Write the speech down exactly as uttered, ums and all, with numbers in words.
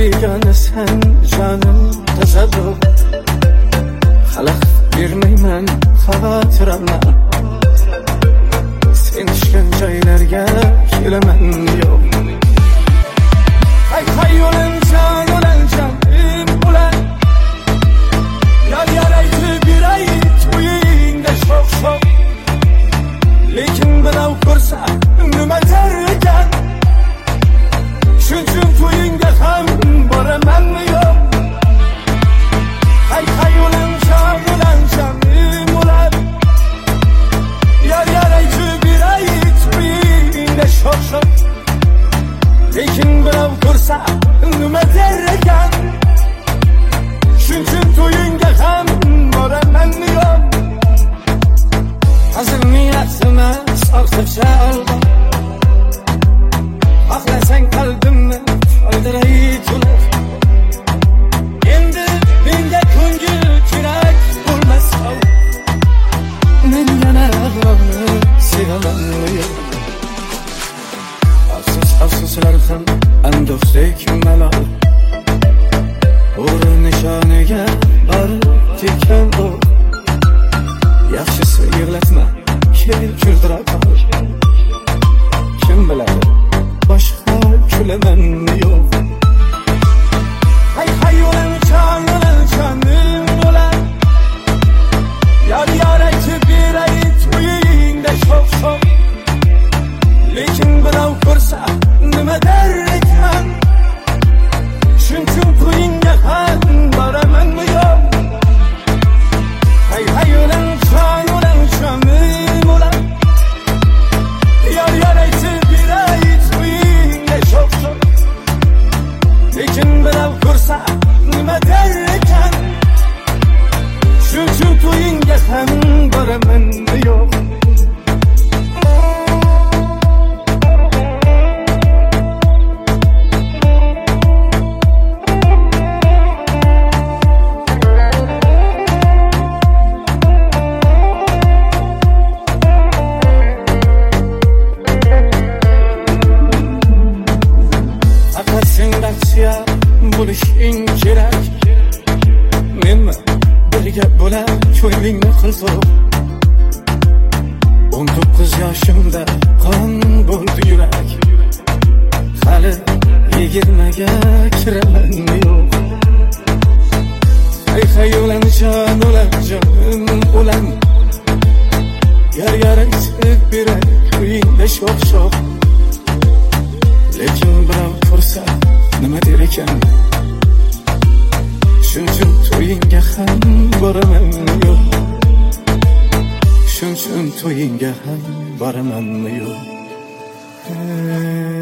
begona sen jonim tasavvur xalaqit bermayman xavotirimni sen ishgan joylarga kelaman yo'q hay hay yo'lancham yo'lancham ulan yar yar aytib beray to'yingda sho'x sho'x lekin birov ko'rsa nima der ekan shuning to'yingga ham boraman yo'q hay hay yo'lancham yo'lancham ulan yar yar aytib beray to'yingda sho'x sho'x lekin birov ko'rsa nima der ekan shuning to'yingga ham boraman yo'q hazil niyat emas ortiqcha alba xohlasang qalbimni oldiray to'liq endi menga ko'ngil kerak bo'lmas men yana birovni sevaman yo'q afsus afsuslar ham andoqdek malol o'ri nishoniga borib tekkan o'q yaxshisi yig'latma kel kuldirab kim biladi boshqa kulaman yo'q hay hay yo'lancham yo'lancham ulan yar yar aytib beray to'yingda sho'x sho'x lekin birov ko'rsa nima der ekan shuning to'yingga ham boraman yo'q hay hay yo'lancham yo'lancham ulan yar yar aytib beray to'yingda sho'x sho'x lekin birov ko'rsa nima der ekan shuning to'yingga ham boraman yo'q bo'lishing kerak menmi birga bo'lar ko'nglingni qilsoq o'n to'qqiz yoshimda qon bo'ldi yurak hali yigirmaga kiraman yo'q hay hay yo'lancham yo'lancham ulan yar yar aytib beray to'yingda sho'x sho'x lekin birov ko'rsa nima der ekan shuning to'yingga ham boraman yo'q shuning to'yingga ham boraman yo'q